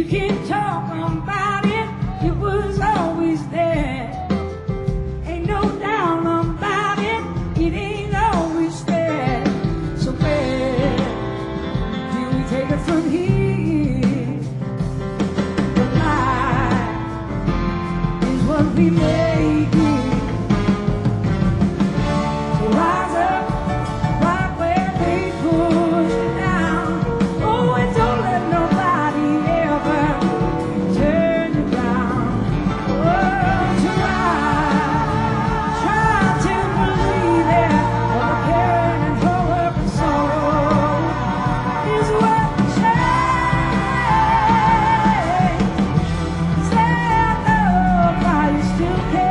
You can talk about it, it was always there. Ain't no doubt about it, it ain't always fair. So where do we take it from here? The life is what we make it. So rise up right where they push you down. Oh, and don't let nobody ever turn you down. Oh, try to believe it. For the pain and for work and sorrow is what change. Stand up while you still can.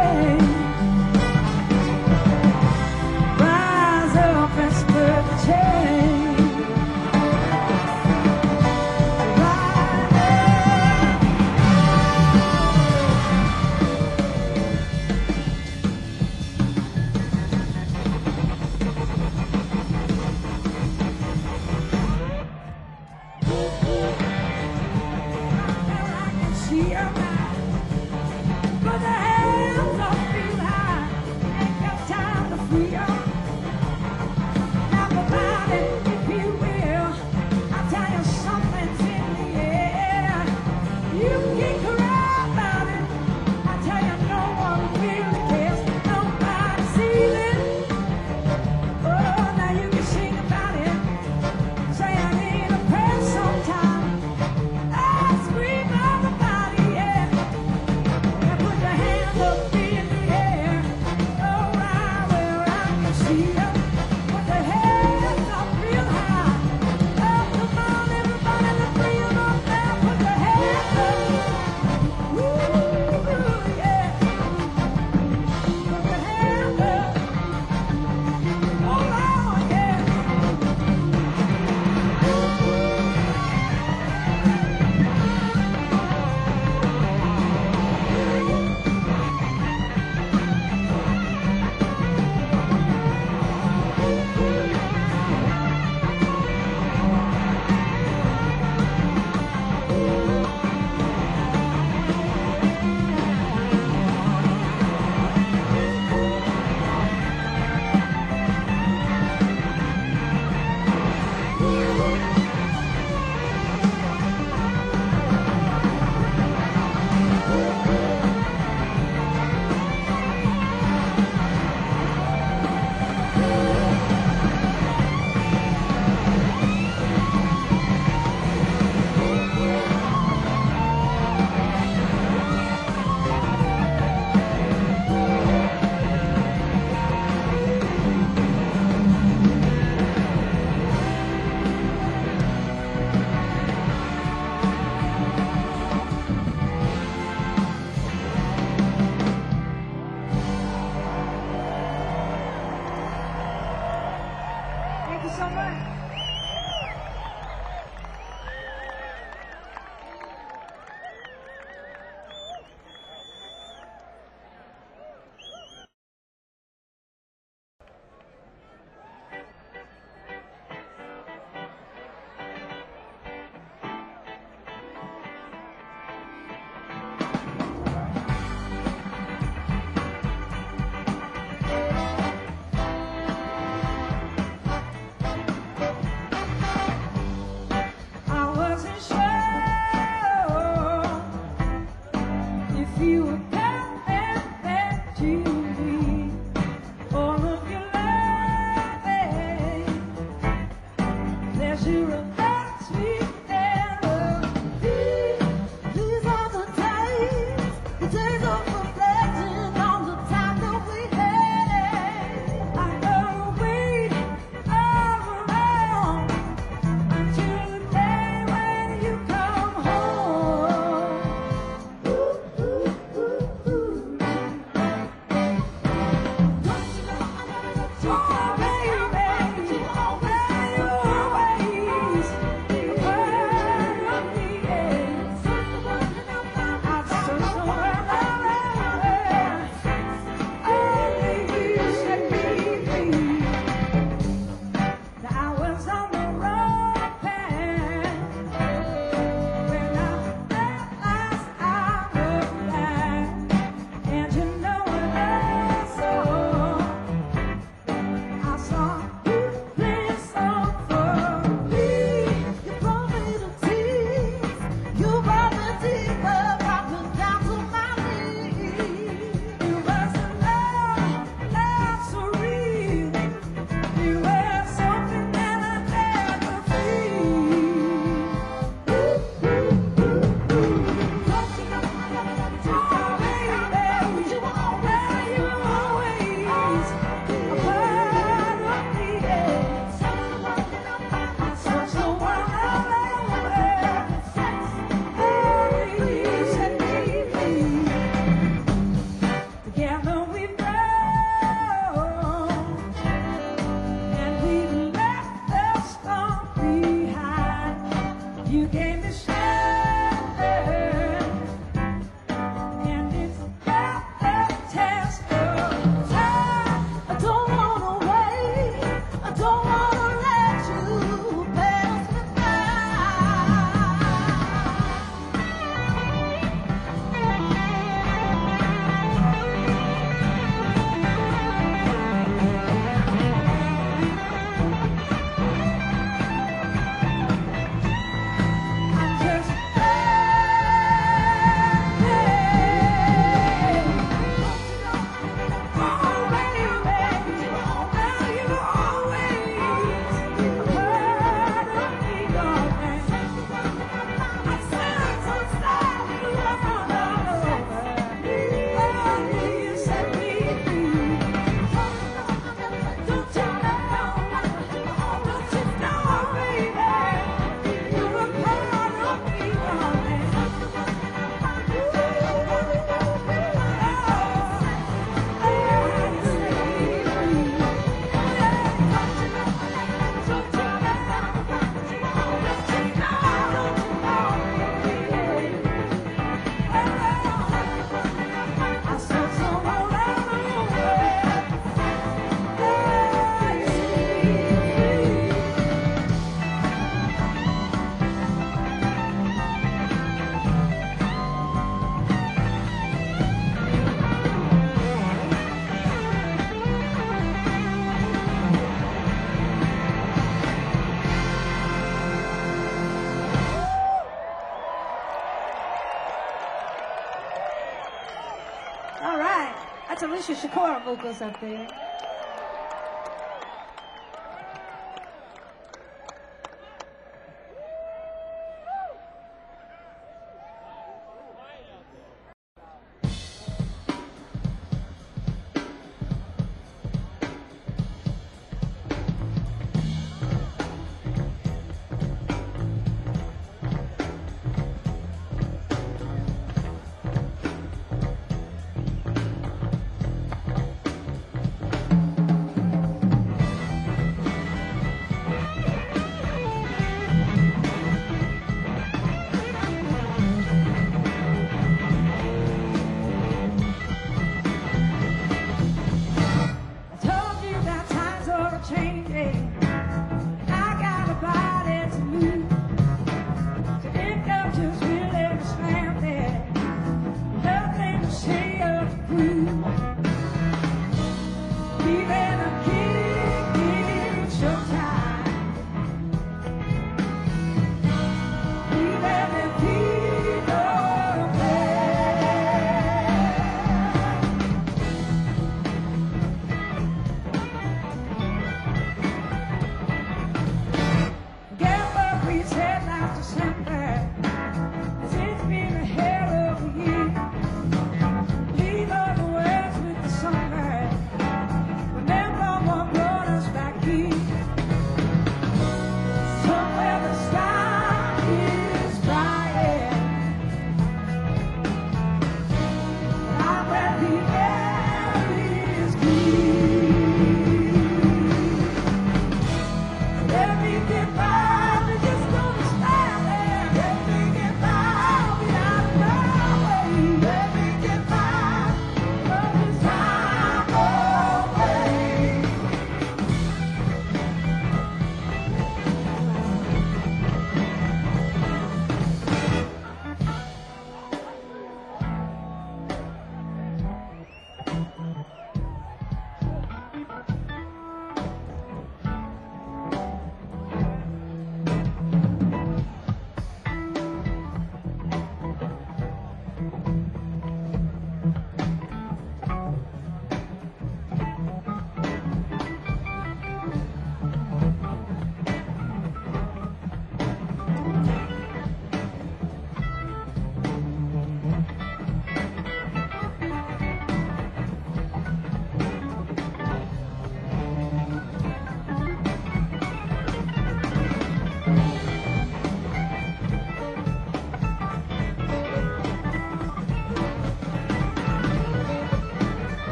That's Alicia Shakur vocals up there.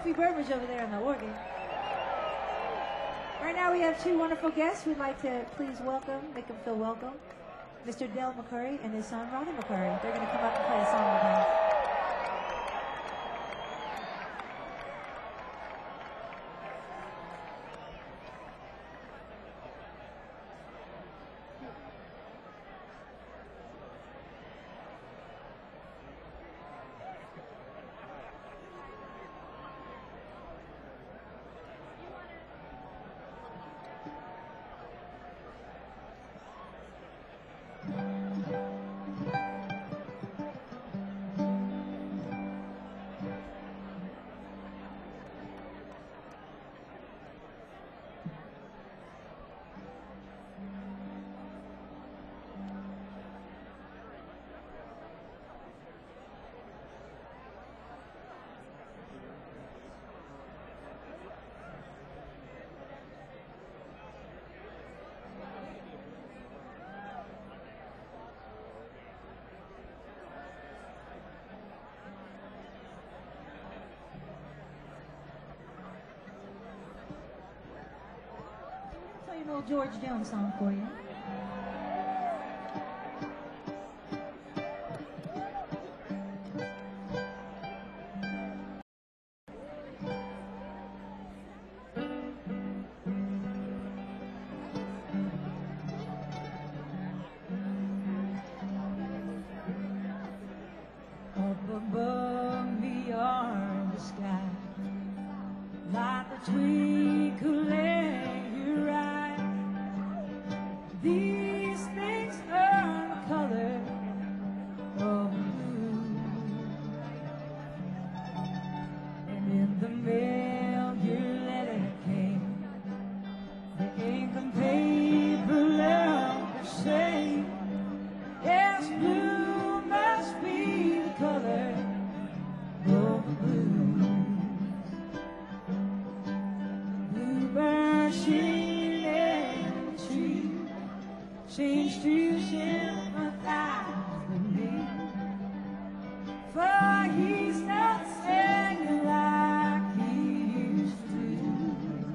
Sophie Burbridge over there on the organ. Right now we have two wonderful guests we'd like to please welcome, make them feel welcome. Mr. Del McCoury and his son Ronnie McCoury. They're going to come up and play a song with him. An old George Jones song for you. Up above me are the sky, like the twinkling your eyes. These things are the color of blue, and in the mail your letter came. The ink and paper left the same. Yes, blue must be the color of blue. Bluebird singing in the tree seems to sympathize with me, for he's not singing like he used to.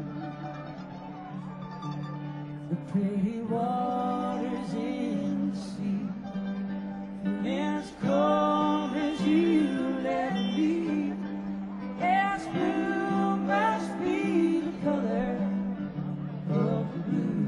The pretty waters in the sea, as cold as you let me. Yes, blue must be the color of blue.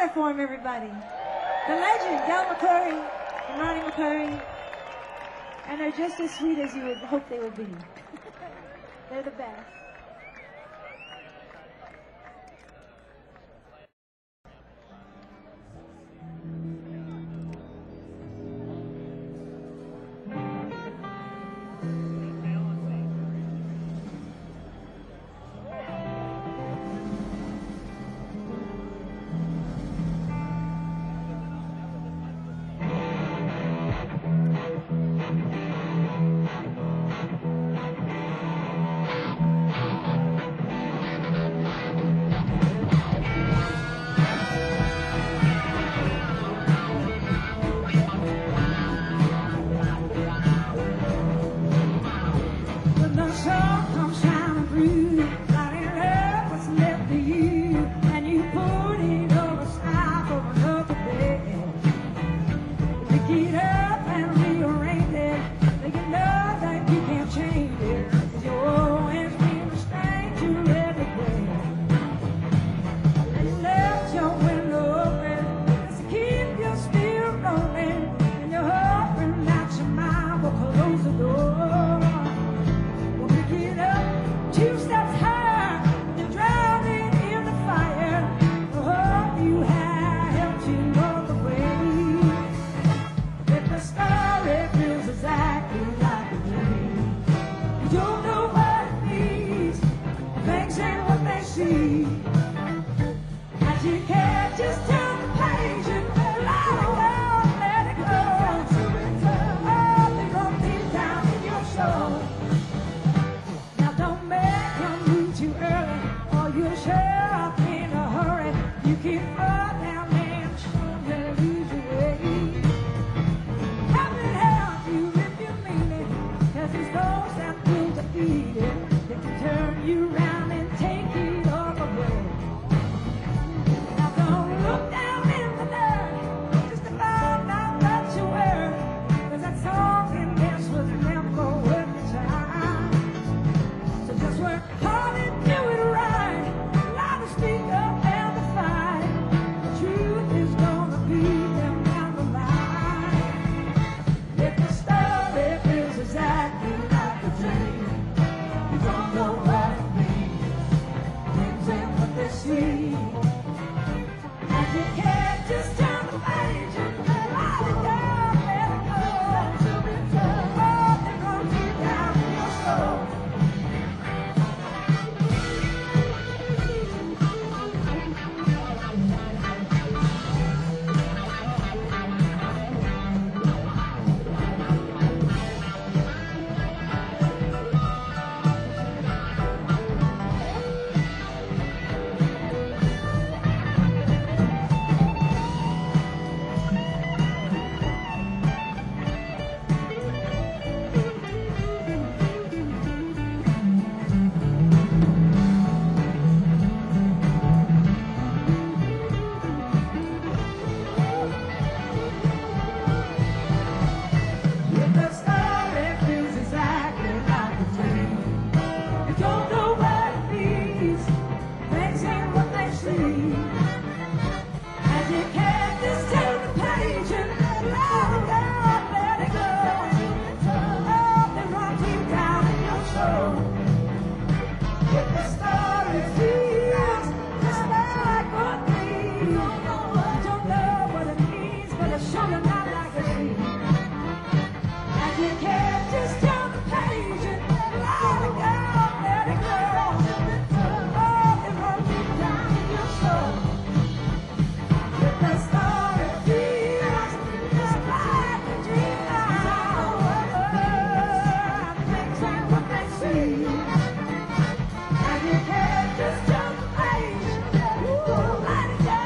it for him, everybody. The legend, Del McCoury and Ronnie McCoury. And they're just as sweet as you would hope they would be. They're the best. When the sun comes shining through, lighting up what's left of you, and you put it over side for another day. Pick it up and rearrange it, make it know that you can't change it, 'cause you'll always be a stranger every day. And you left your window open just to keep your spirit rolling, and you're hoping that your mind will close the door. Pick it up, 2 steps higher, you're drowning in the fire. The hope you had helped you along the way. If the story feels exactly like a dream, you don't know what it means, things ain't what they seem. And you can't just turn the page and let it go, let it go. Oh, they run deep down in your soul. Now don't make them move too early, or you'll show up in a hurry. You keep running and soon lose your way. Heaven help you if you mean it, 'cause it's those that will defeat it that can turn you around and take it all away. Now don't look down in the dirt just to find out that you were, 'cause that song and dance was never worth the time. So just work hard and do it right. Allow to speak up and to fight. The truth is gonna beat them down the line. If the story feels exactly like a dream, you don't know what it means. Things ain't what they seem. And you can't just turn the page and let it go, let it go. Oh, they run deep down in your soul. If the story feels exactly like a dream, you don't know what it means, things ain't what they seem. And you can't just turn the page and let it go, let it go. Oh, they run deep down in your soul. If the story feels just like what it means, you don't know what it means, but it's sure not like a dream. And you can't just turn the page and let it go, let it go. Oh, it runs deep down in your soul. If the story feels just like a dream now, things ain't what they seem. And you can't just turn the page and let it go, let it go.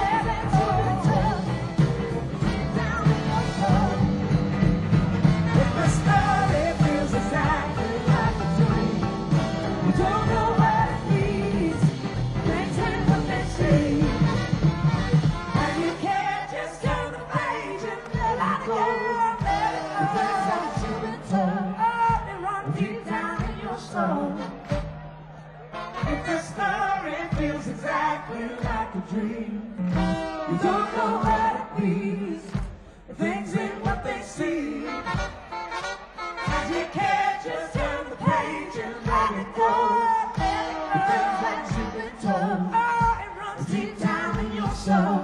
Down in your soul. If the story feels exactly like a dream, you don't know what it means, things ain't what they seem. And you can't just turn the page and let it go, let it go. Oh, they run deep down in your soul. If the story feels exactly like a dream, you don't know what it means. Things ain't what they seem. As you can't just turn the page and let it go. The things that you've been told, oh, it runs deep down in your soul.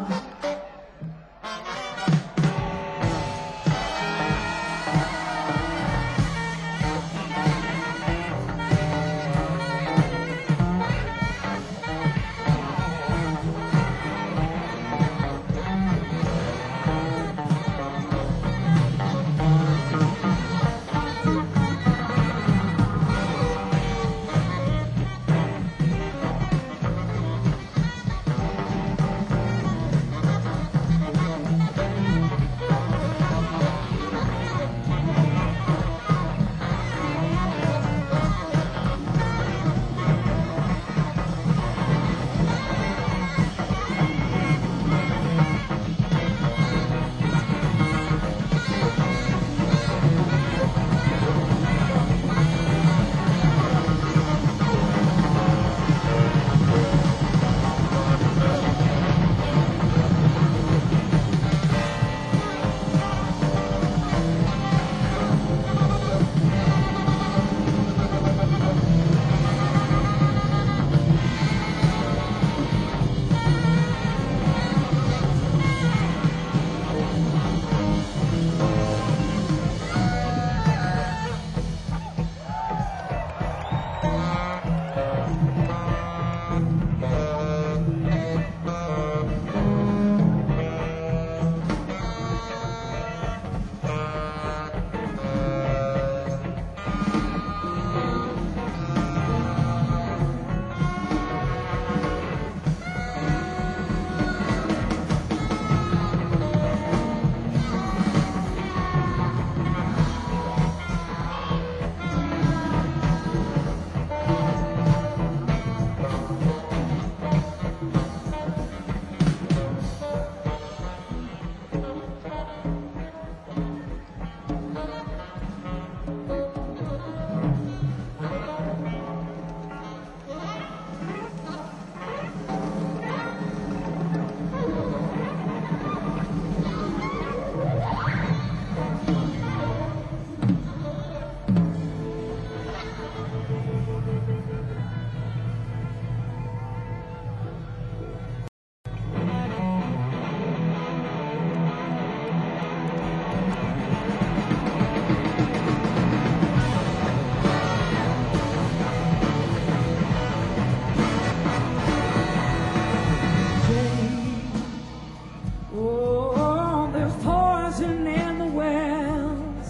Oh, there's poison in the wells.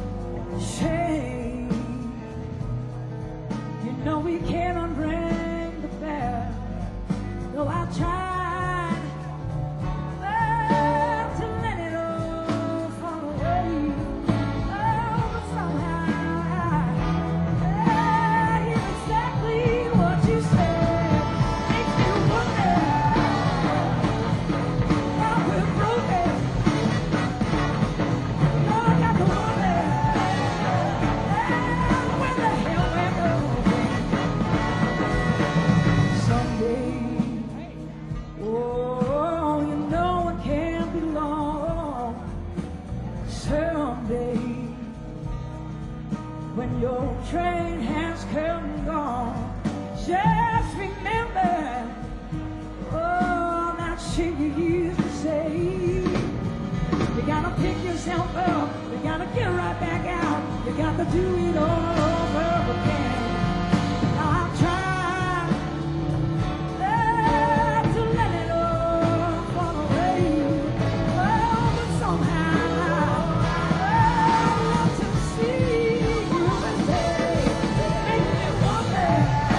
Shame. You know we can't unring the bell. Though I tried to let it all fall away. Oh, but somehow I hear exactly what you said. Makes me wonder how we're broken. Oh, I got to wonder where the hell we're going. Someday, oh, you know it can't be long. Someday, when your train has come and gone, just remember, oh, that shit you used to say. You gotta pick yourself up, you gotta get right back out, you got to do it all over again. Now I've tried to let it all fall away. Oh, but somehow I want to see you today. Make me wonder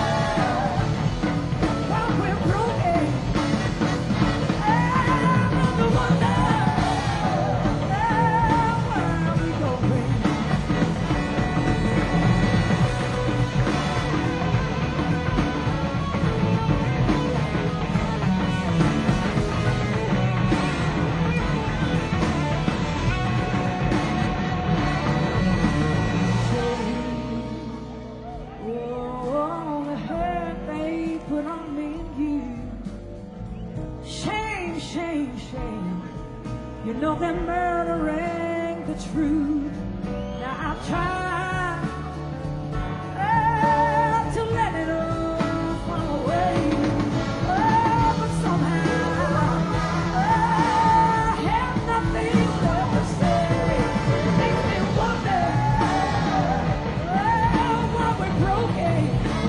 why we're broken. I wonder where we going. Oh, the hurt they put on me and you. Shame shame, shame, shame. You know they're murdering the truth. Now I've tried to let it all fall away. Oh, but somehow I have nothing left to say. It makes me wonder why we're broken.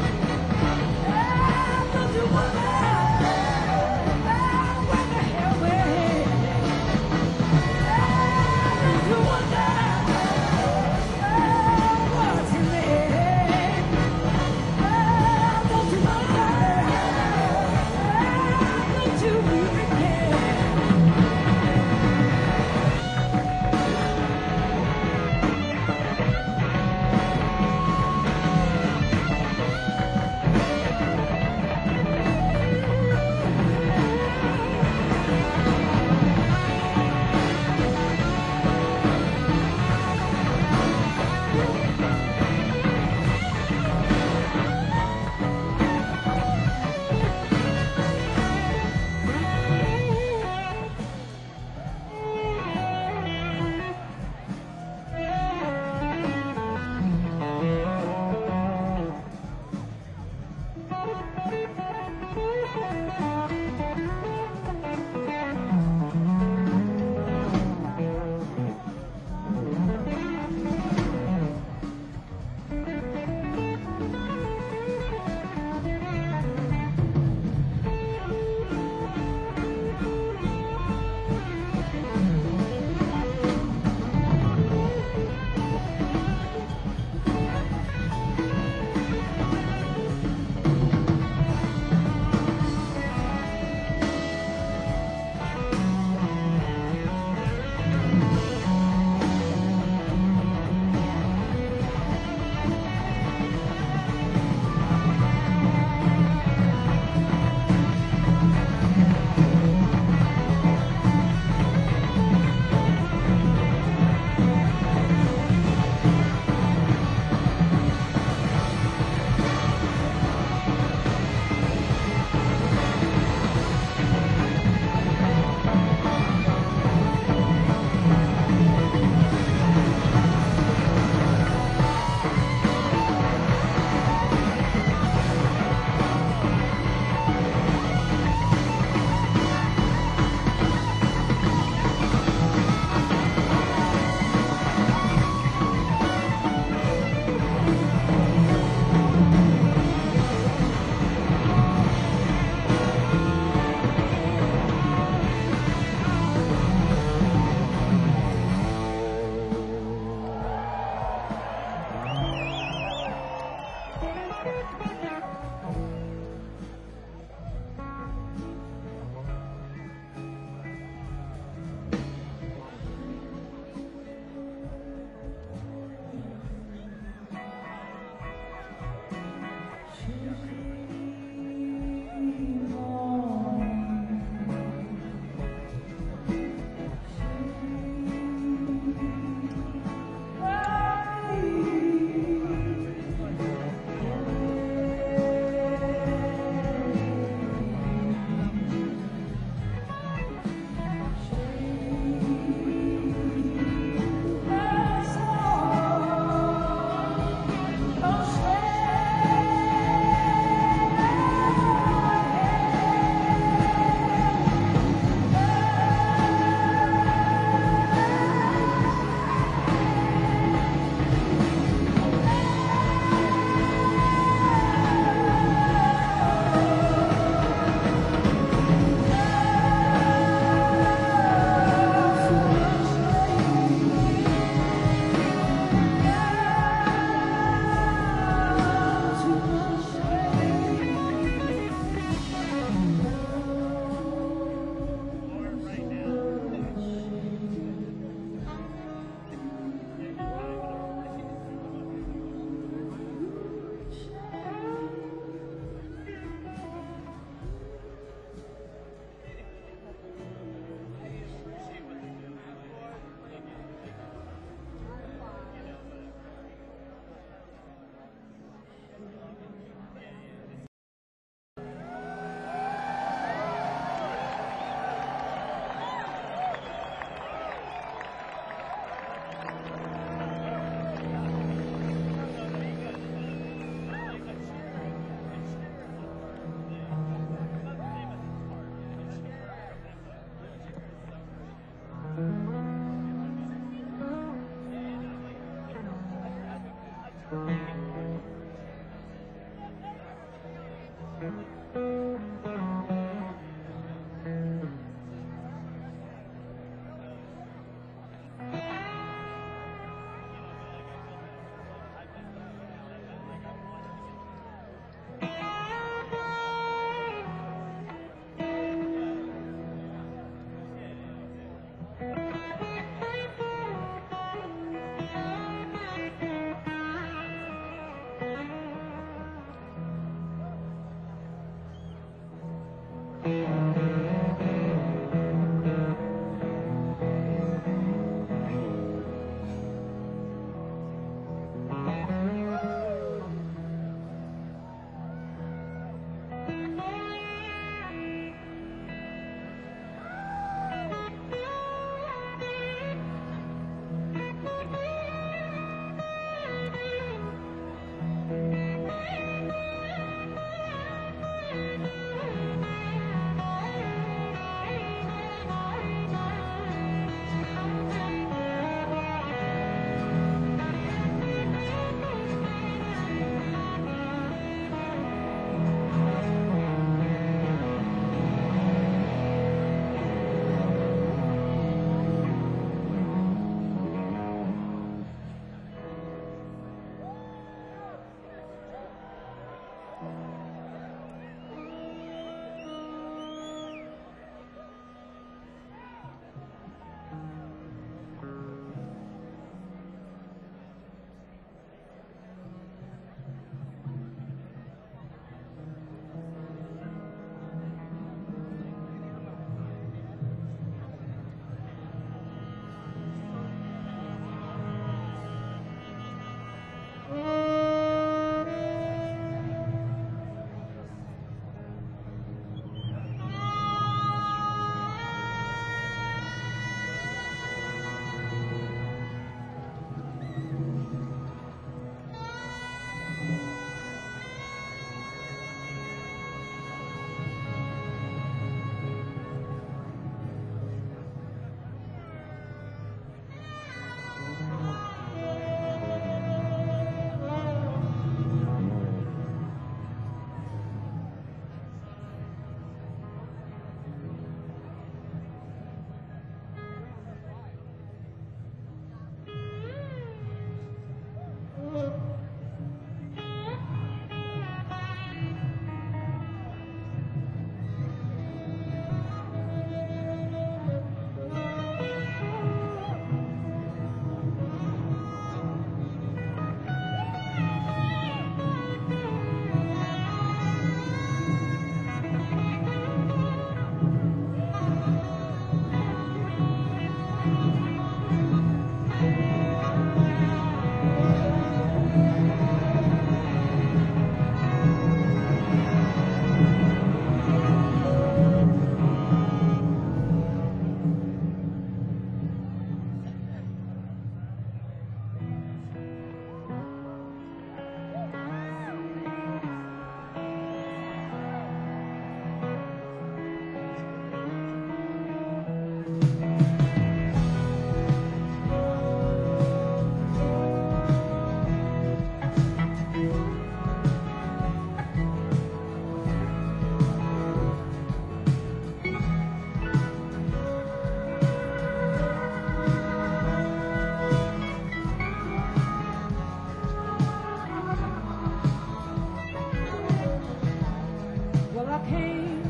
Don't you wonder where the hell we're headed? Don't you wonder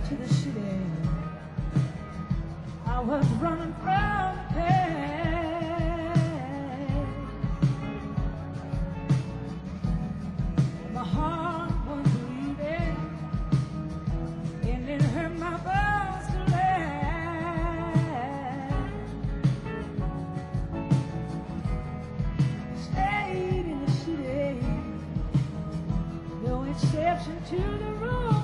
to the city. I was running from pain. My heart was bleeding, and it hurt my bones to land. Stayed in the city, no exception to the rule,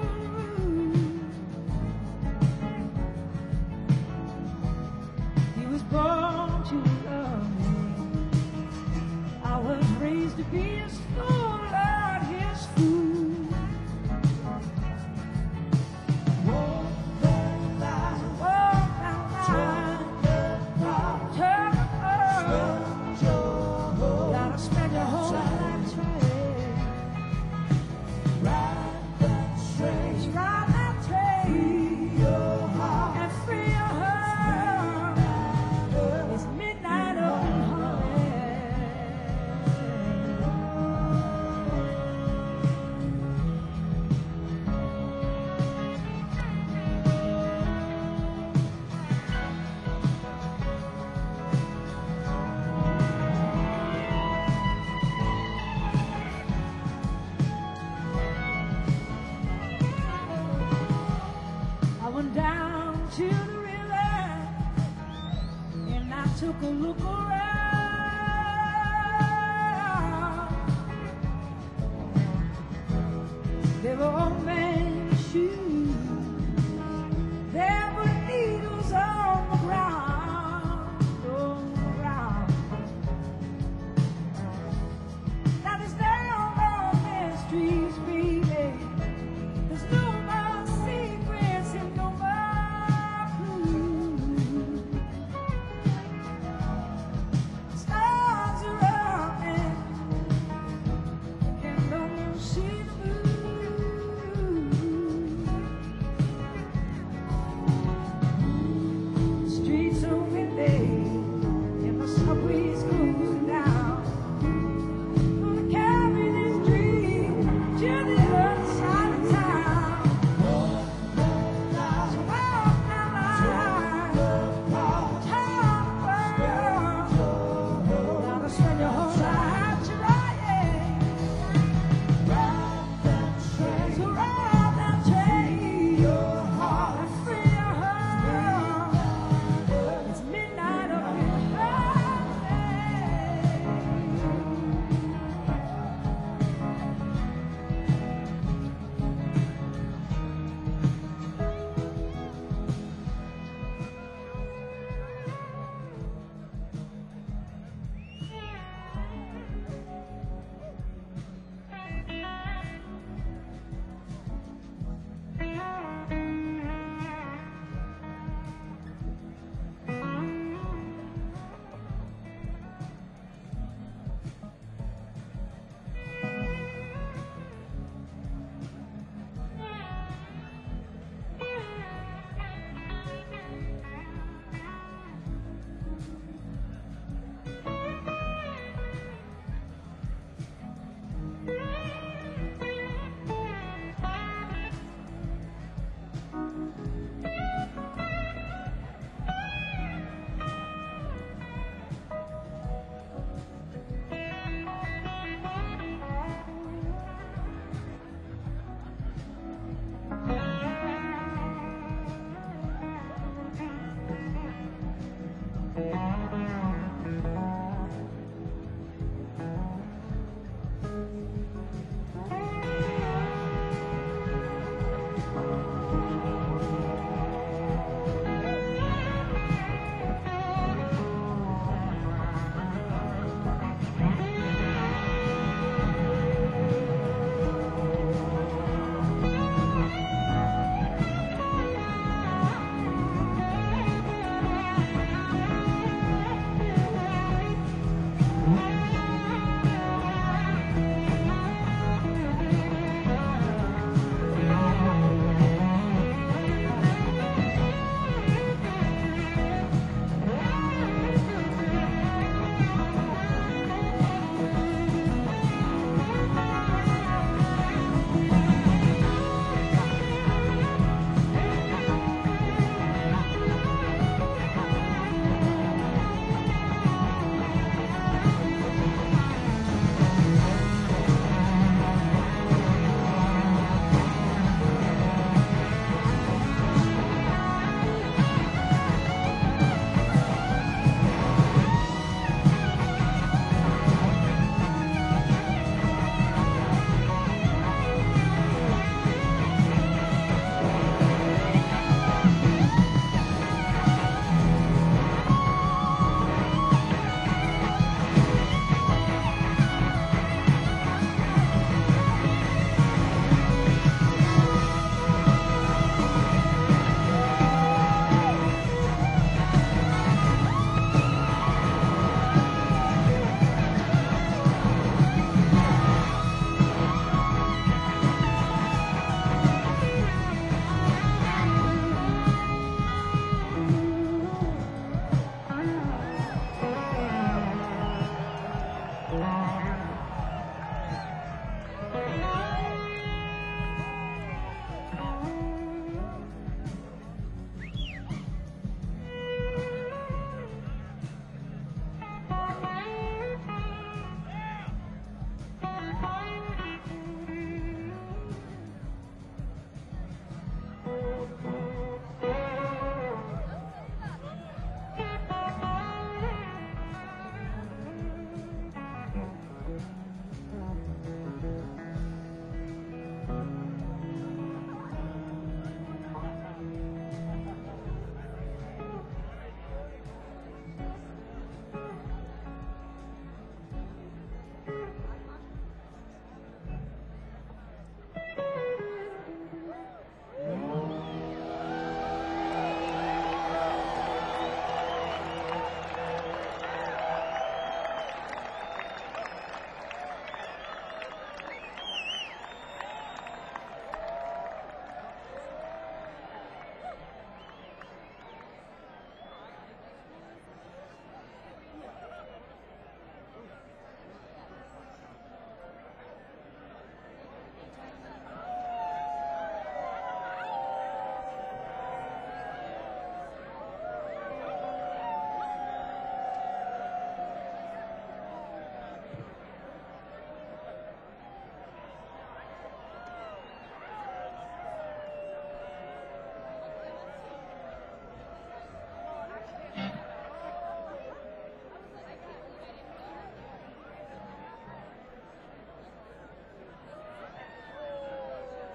He was born to love me. I was raised to be his fool, Lord, his fool. Walk that line, turn gotta spend your whole life trying. Ride that train, and free your heart. It's midnight on I went down to the river and I took a look around. There were old man's shoes, there were needles on the ground, Now there's no more mysteries, baby. There's no more secrets and no more clues. Stars are running, and almost see the moon. Streets are windy, and the subway's closing down. Gonna carry this dream to the other side of town. So walk that line, turn world. Gotta spend your whole life trying. So ride that train, and free your heart. It's midnight up in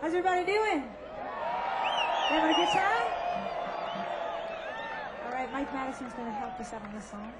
How's everybody doing? You having a good time? All right, Mike Madison's going to help us out on this song.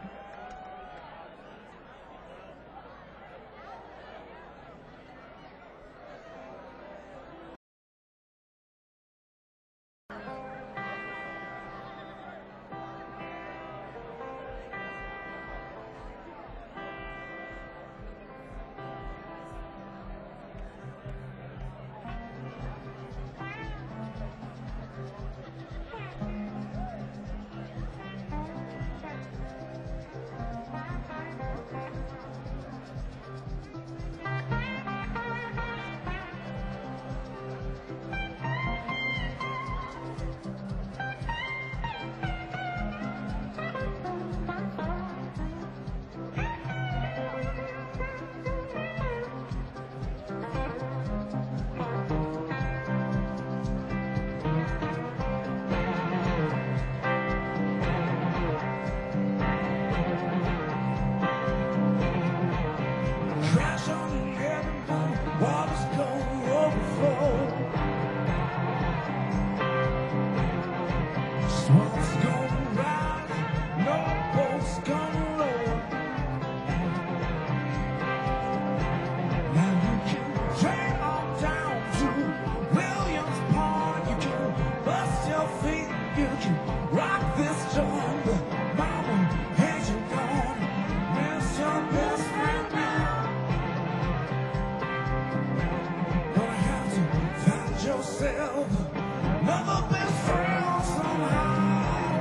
Another best friend somehow.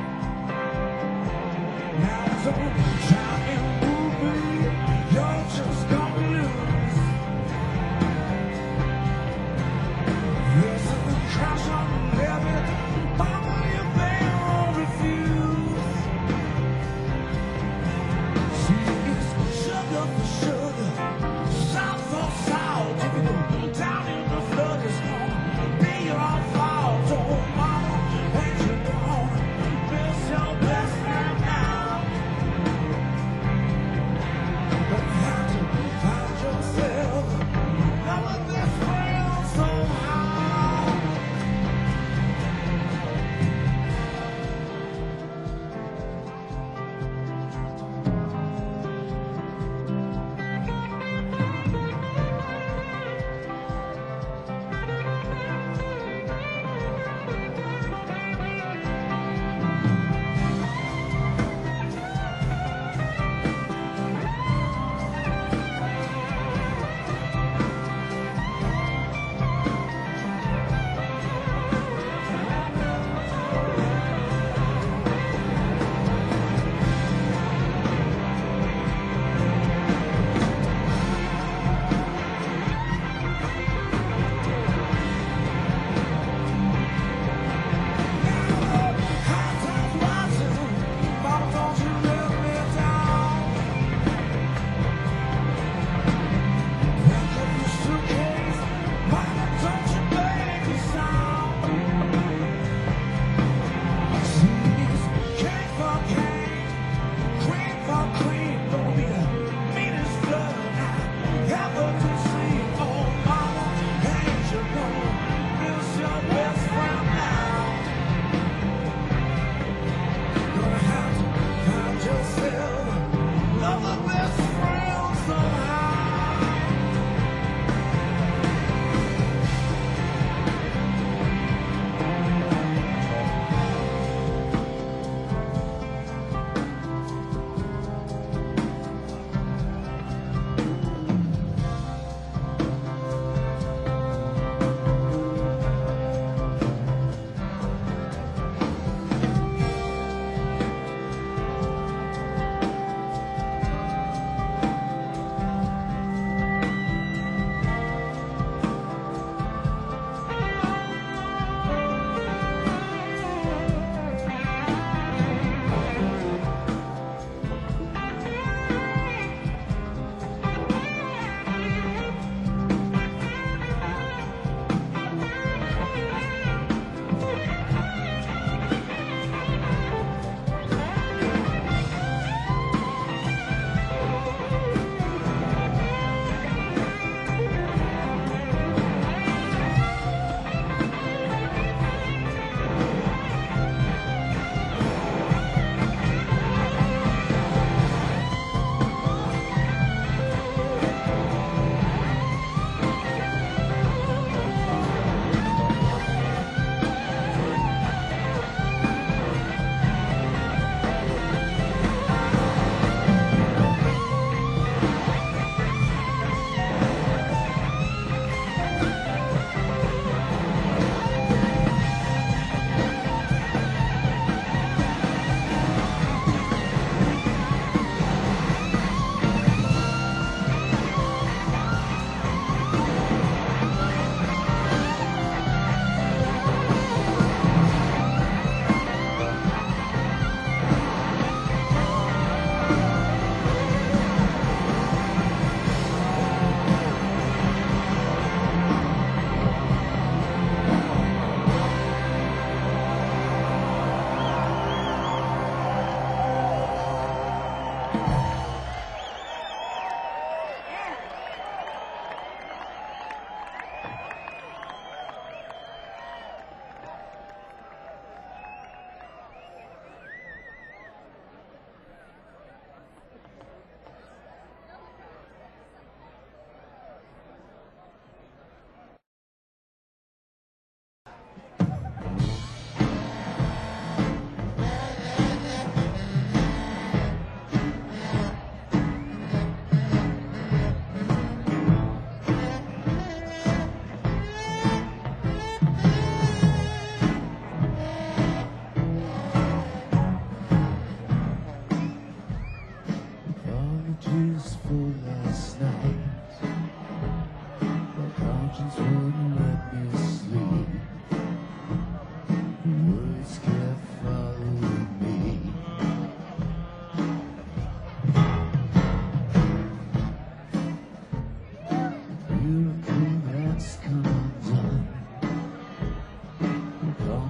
Now don't try and move me, you're just gonna lose. This is a crash on the levee, mama, you've been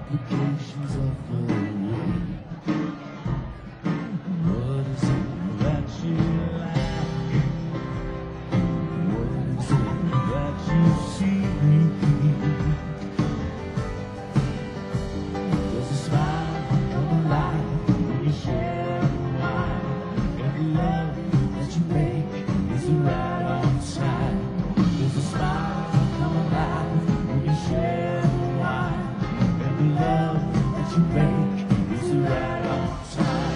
complications of the way. What is it that you like? What is it that you see? Does a smile come alive when you share a wine? Every love that you make is right on time. Does a smile come alive when you share a wine? Every love that you make is right on time.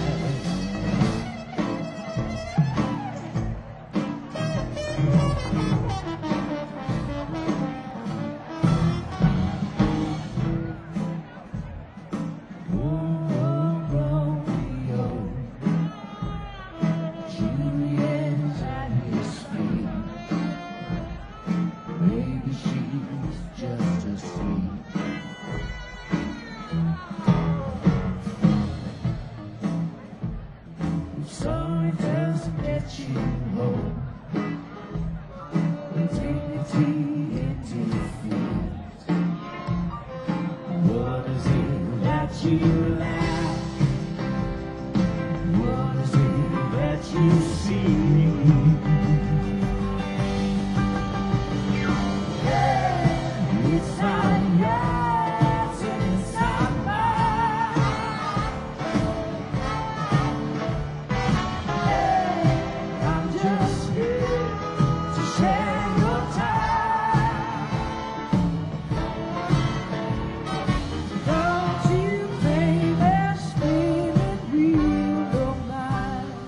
Romeo, Juliet is at his feet. Maybe she's just a seed. If sorry doesn't get you home, then dignity into defeat. What is it that you lack? What is it that you see? It's not yours and it's not mine. I'm just here to share your time. Don't you blame us, baby, real romance.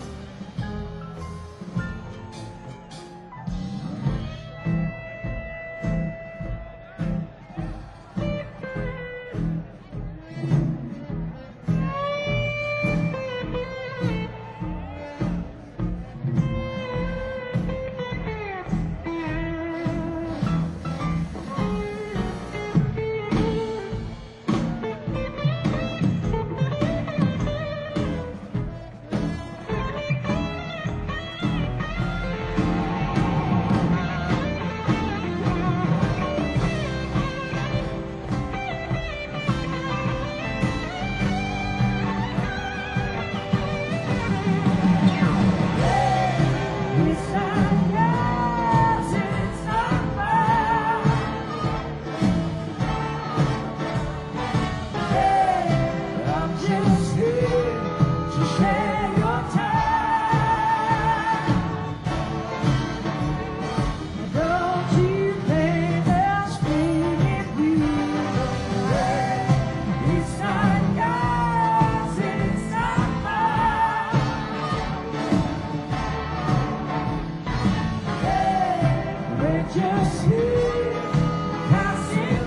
It's not yours and it's not mine. I'm just here to share your time. Don't you blame us, baby, we don't mind. It's not yours and it's not mine. We're just here passing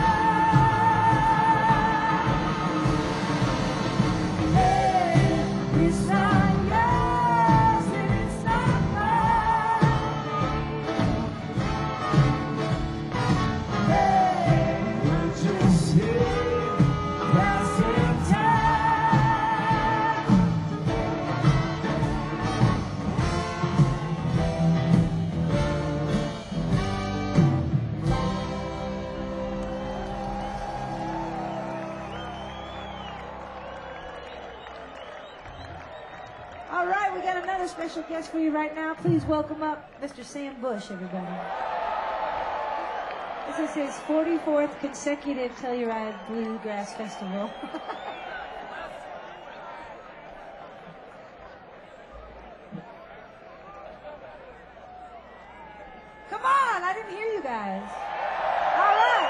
time. It's not yours and it's not mine. We're just here passing time. All right, we got another special guest for you right now. Please welcome up Mr. Sam Bush, everybody. This is his 44th consecutive Telluride Bluegrass Festival. Come on, I didn't hear you guys. All right.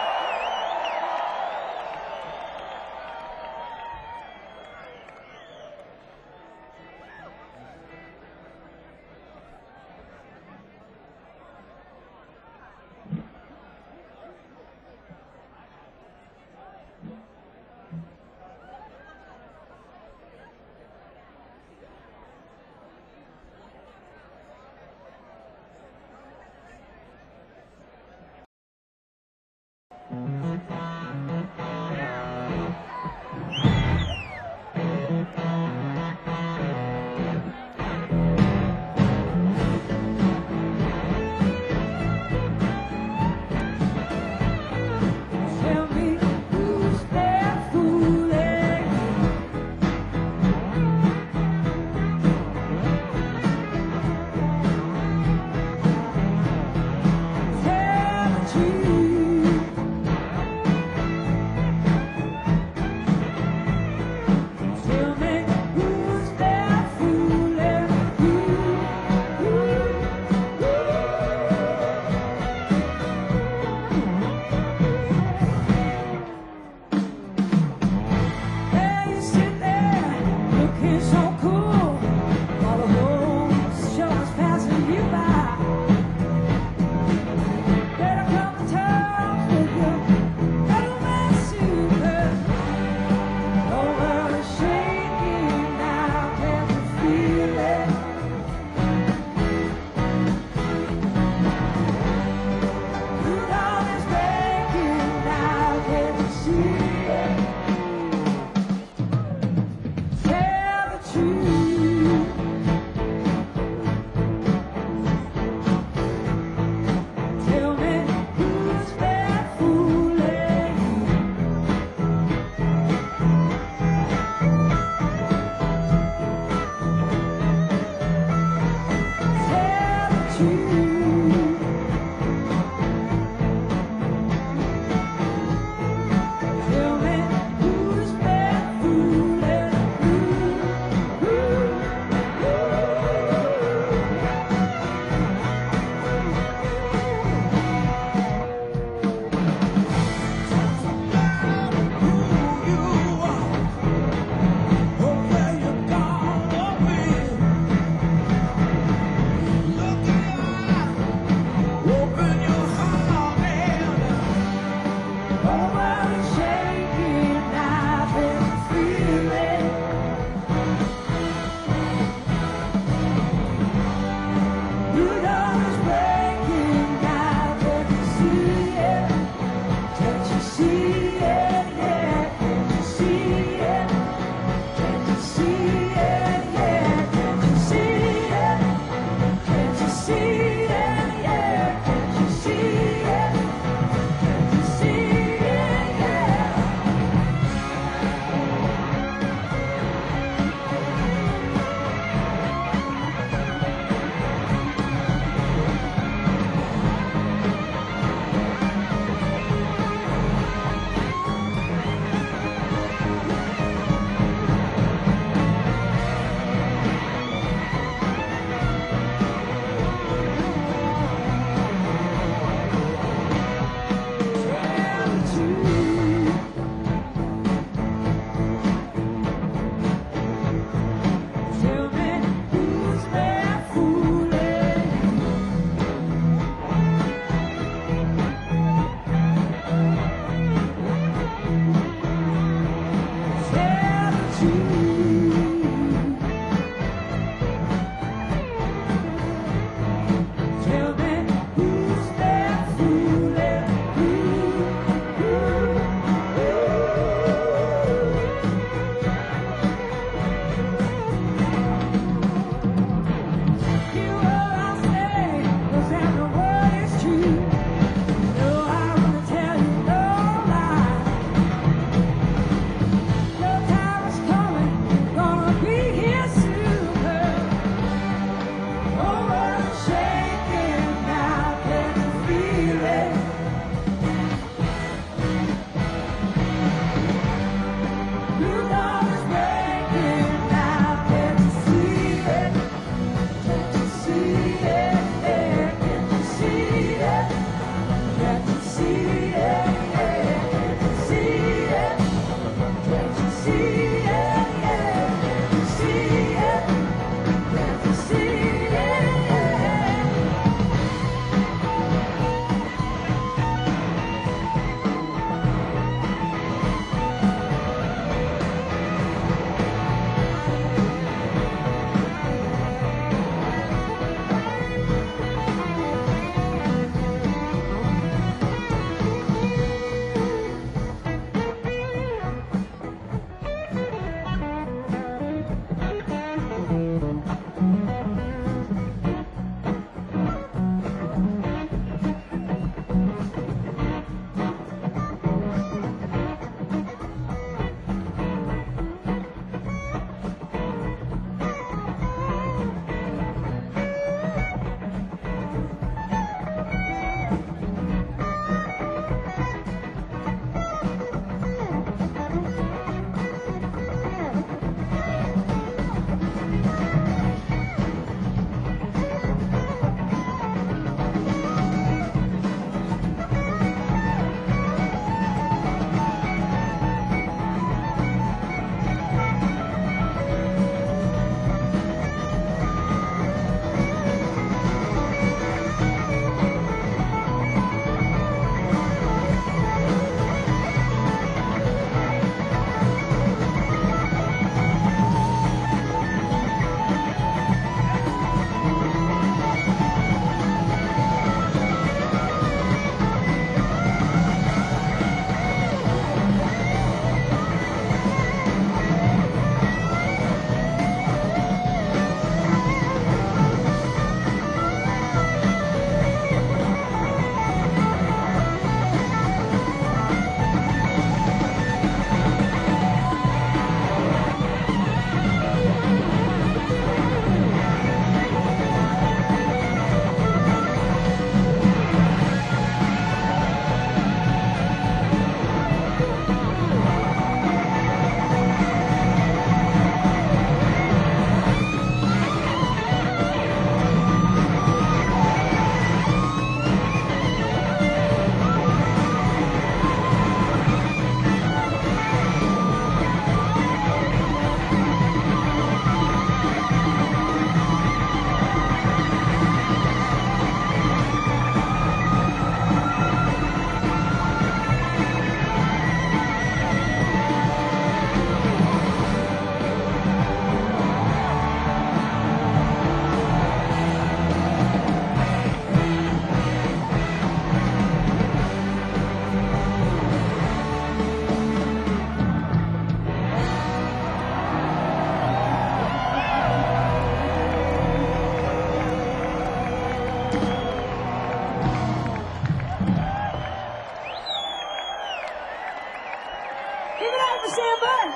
fun.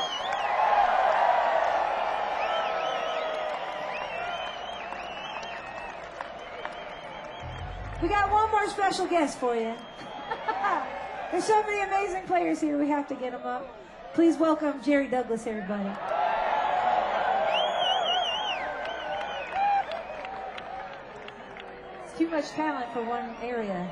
We got one more special guest for you. There's so many amazing players here, we have to get them up. Please welcome Jerry Douglas, everybody. It's too much talent for one area.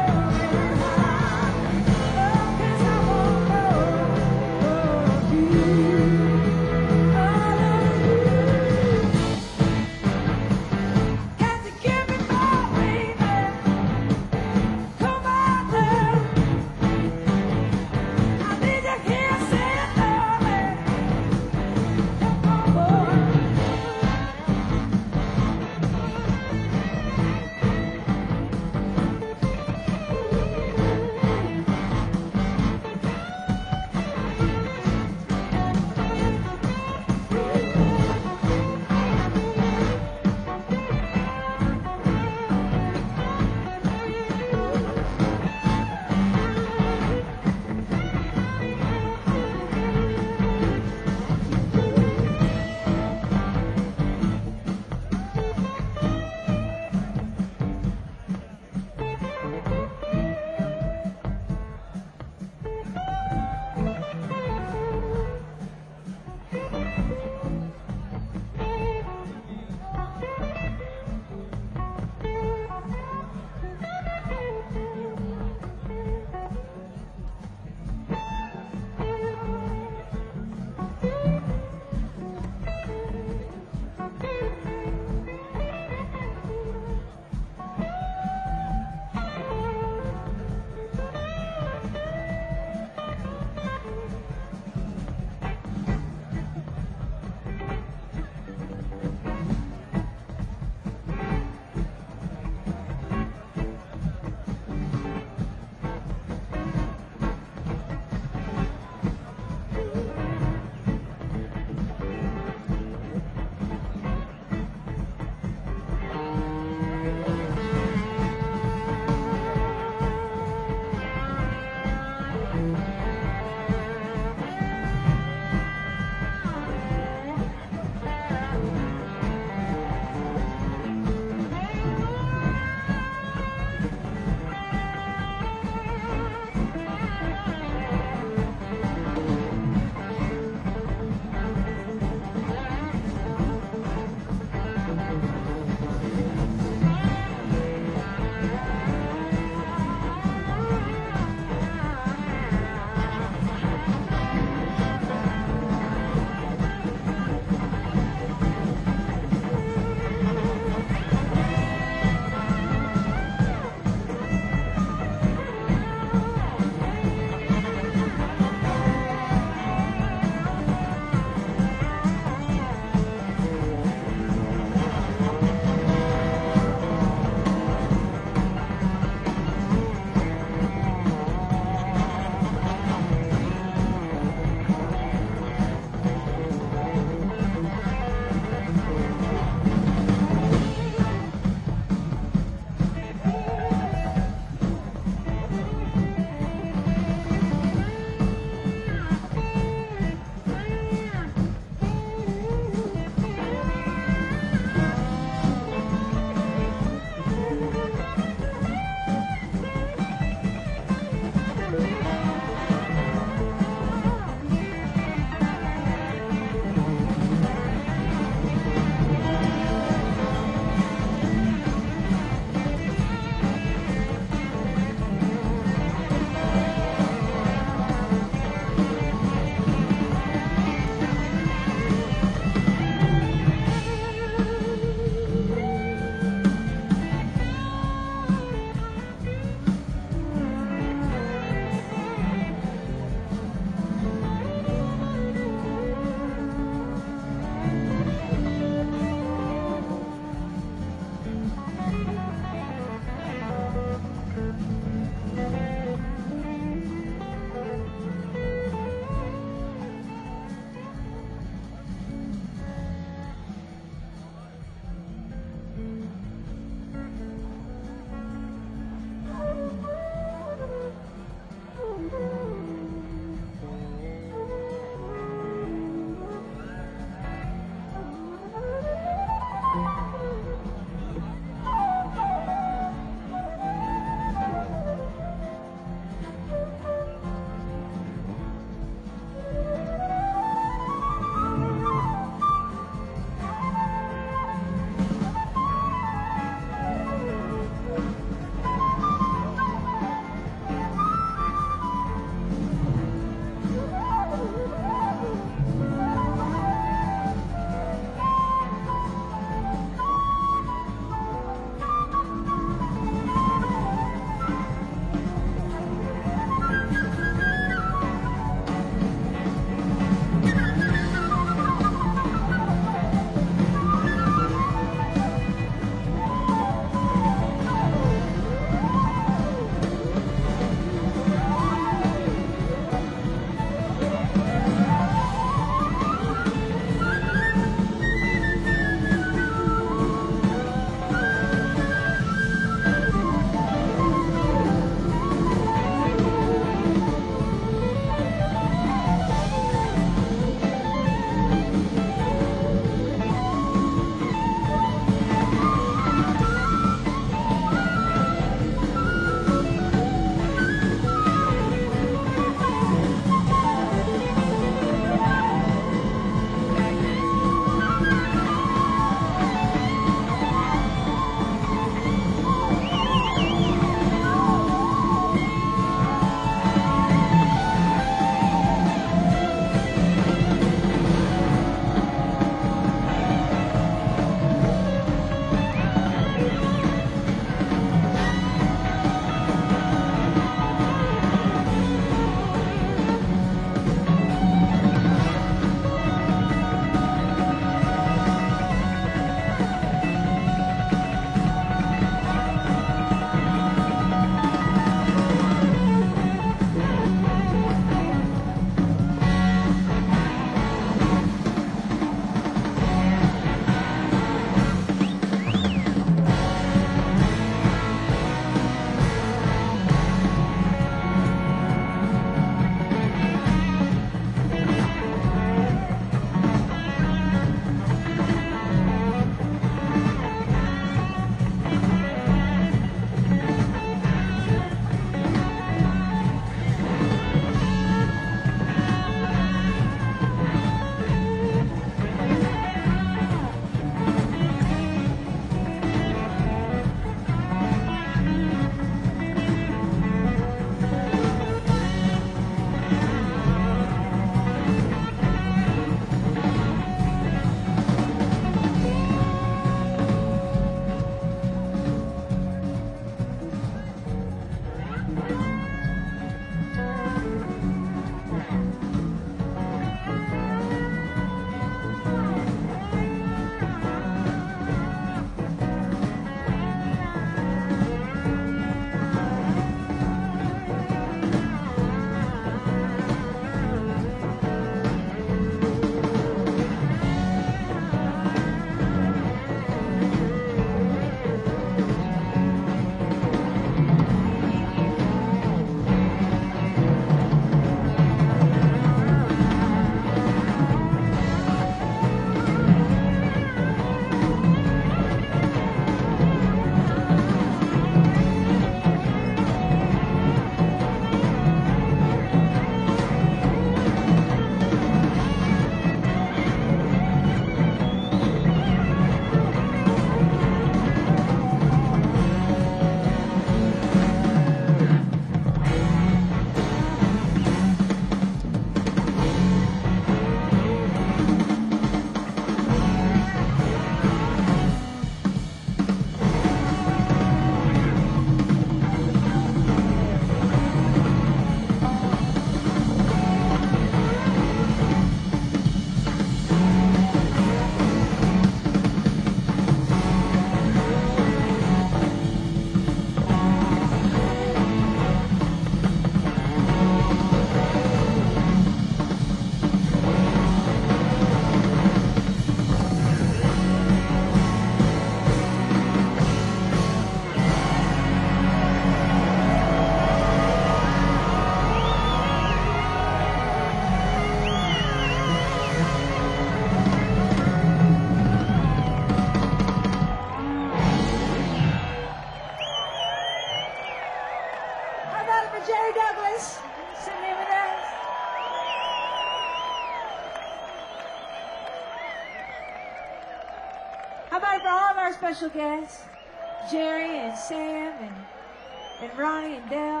our special guests, Jerry and Sam and Ronnie and Dale.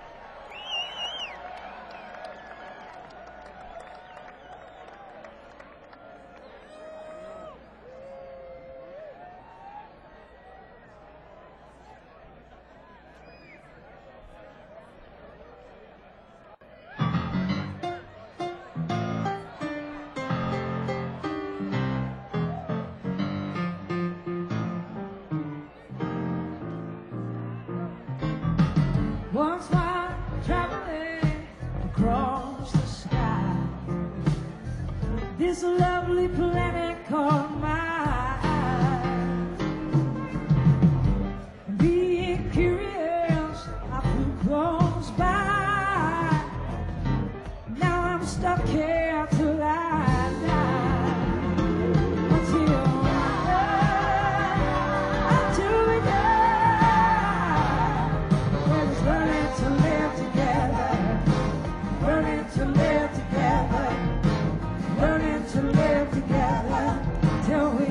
Once while traveling across the sky, this lovely planet caught my eye. Being curious, I flew close by. Now I'm stuck here till I die. Until we die. We're just learning to live together. Learning to live together. Learning to live together till we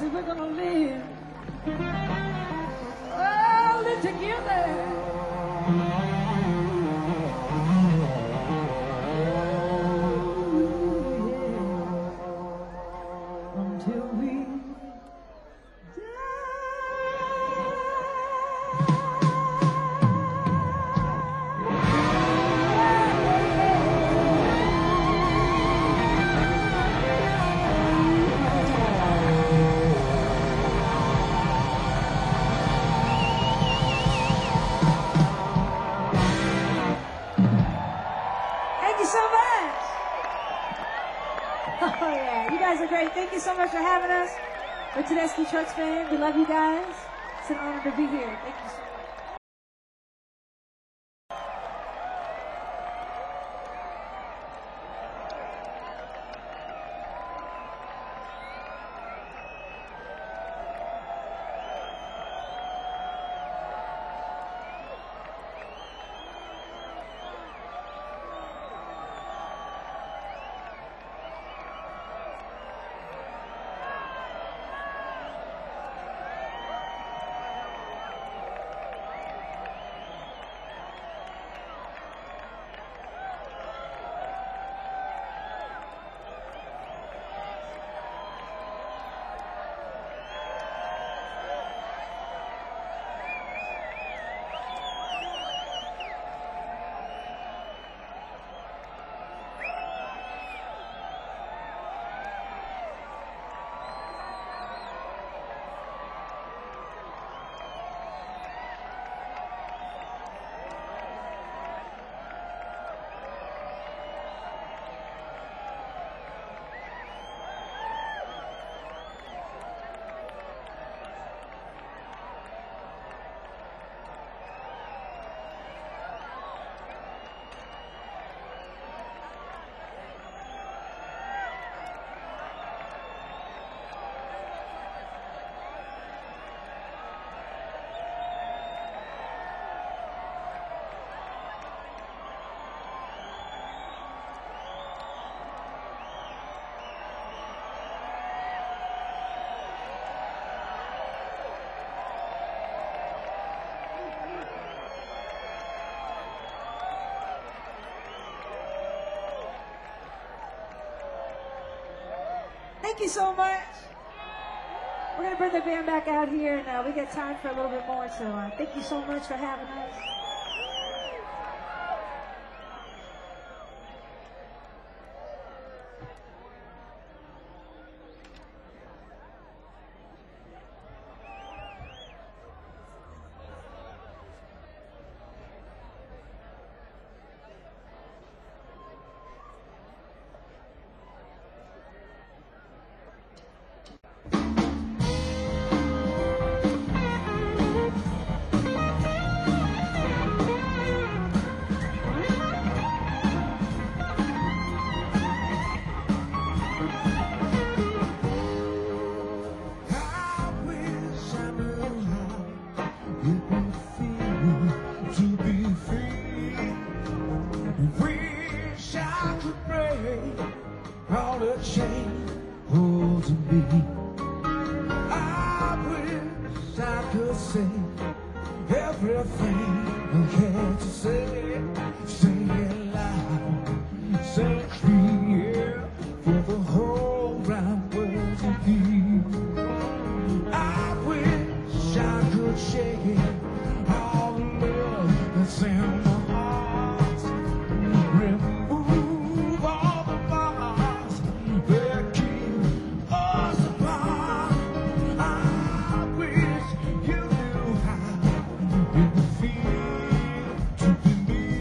if we're gonna live. Oh, live together. Until we Thank you so much. Oh yeah, you guys are great. Thank you so much for having us. We're Tedeschi Trucks fans. We love you guys. It's an honor to be here. Thank you so much. Thank you so much. We're going to bring the band back out here, and we got time for a little bit more, so thank you so much for having us. To be me.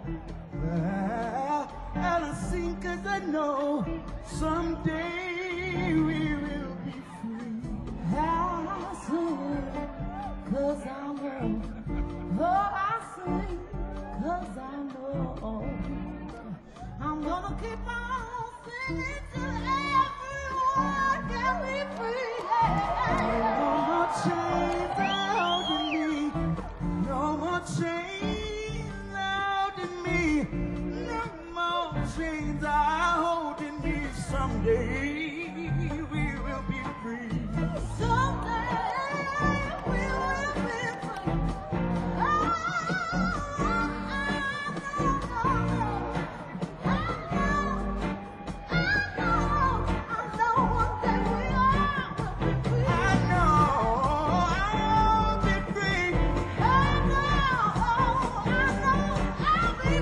Well, I see 'cause I know someday we will be free. How soon? 'Cause I know. Oh, I sing 'cause I know. I'm gonna keep on singing till everyone can be free. No more chains holding me. No more chains holding me. No more chains are holding me. Someday we will be free. Someday we will be free. I know I'll be free. I know I'll be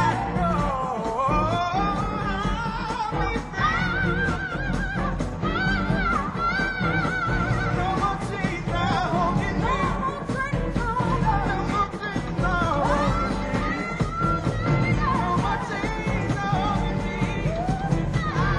free. No more chains are holding me. No more chains are holding me. No more chains are holding me.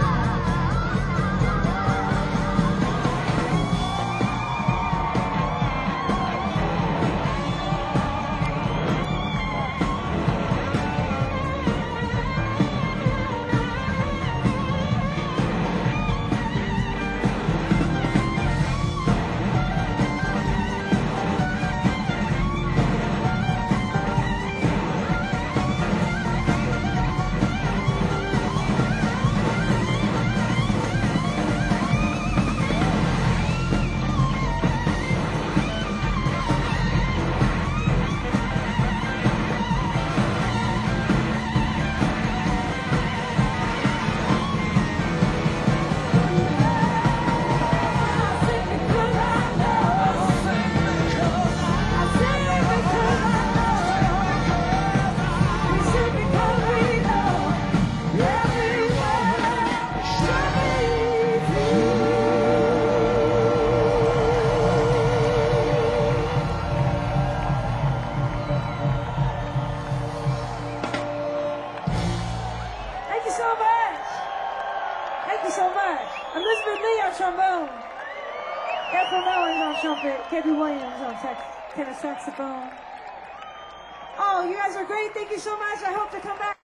Thank you so much. Thank you so much. Elizabeth Lee on trombone. Ethel Mellon's on trumpet. Kevin Williams on tenor saxophone. Oh, you guys are great. Thank you so much. I hope to come back.